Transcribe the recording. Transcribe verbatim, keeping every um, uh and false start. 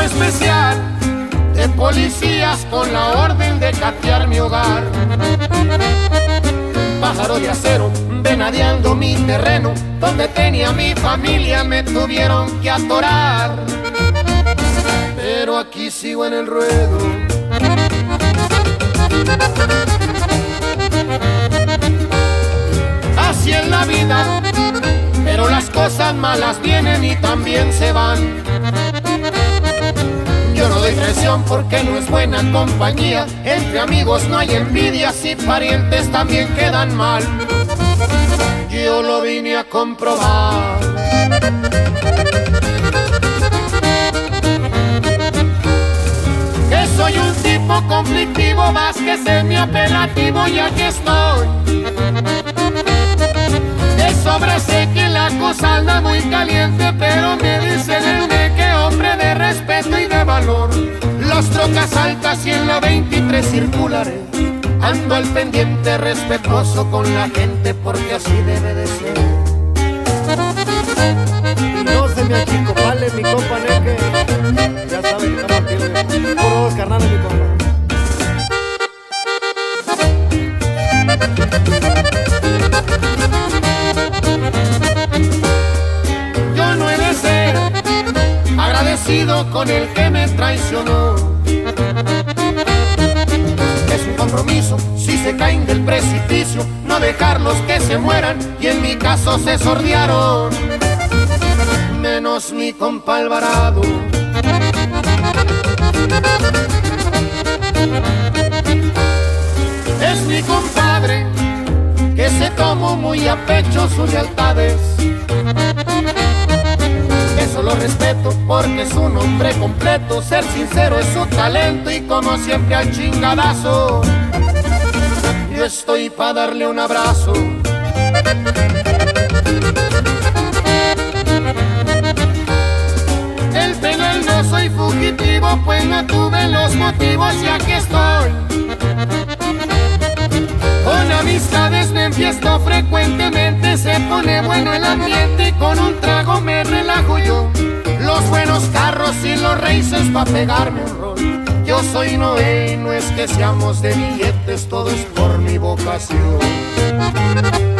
grupo especial de policías con la orden de catear mi hogar. Pájaro de acero venadeando mi terreno, donde tenía mi familia me tuvieron que atorar. Pero aquí sigo en el ruedo. Así es la vida, pero las cosas malas vienen y también se van. Yo no doy presión porque no es buena compañía. Entre amigos no hay envidias y parientes también quedan mal. Yo lo vine a comprobar. Que soy un tipo conflictivo, más que semi-apelativo, y aquí estoy. De sobre sé que la cosa anda muy caliente, pero me dicen el de que hombre de respeto y de valor. Las trocas altas y en la veintitrés circularé. Ando al pendiente respetuoso con la gente porque así debe de ser. Y no se me achico, vale mi compa Neque. Ya saben que estamos aquí, por dos carnales mi compa. Yo no he de ser agradecido con el que me traicionó. Es un compromiso, si se caen del precipicio, no dejarlos que se mueran, y en mi caso se sordearon. Menos mi compa Alvarado. Es mi compadre que se tomó muy a pecho sus lealtades. Eso lo respeto porque es un hombre completo. Ser sincero es su talento y como siempre al chingadazo. Yo estoy pa' darle un abrazo. El penal no soy fugitivo, pues no tuve los motivos y aquí estoy. Con amistades me enfiesto frecuentemente, se pone bueno el ambiente y con un trago me relajo yo. Los buenos carros y los races pa' pegarme un rol. Yo soy Noé y no es que seamos de billetes, todo es por mi vocación.